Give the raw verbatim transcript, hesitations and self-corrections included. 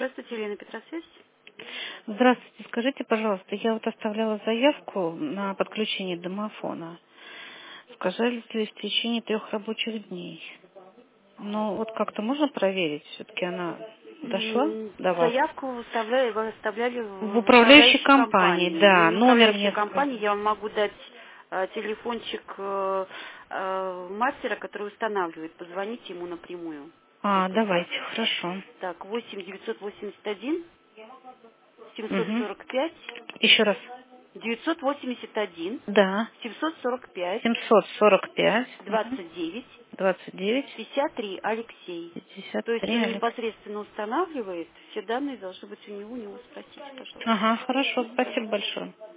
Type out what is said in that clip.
Здравствуйте, Елена Петросвязь. Здравствуйте, скажите, пожалуйста, я вот оставляла заявку на подключение домофона. Сказали, что в течение трех рабочих дней. Но вот как-то можно проверить, все-таки она дошла М, до вас? Заявку выставляли, вы оставляли В в в управляющей управляющей компании, компании. Но да, не номер управляющая мне компания, сказали. я вам могу дать э, телефончик э, э, мастера, который устанавливает. Позвоните ему напрямую. А, Только так. давайте, хорошо. Так, восемь девятьсот восемьдесят один семьсот Угу. сорок пять Еще раз. девятьсот восемьдесят один Да, семьсот сорок пять семьсот сорок пять, угу. двадцать девять двадцать девять, пятьдесят три Алексей. пятьдесят То есть три, он Алекс. непосредственно устанавливает, все данные должны быть у него, у него спросите, пожалуйста. Ага, хорошо, спасибо большое.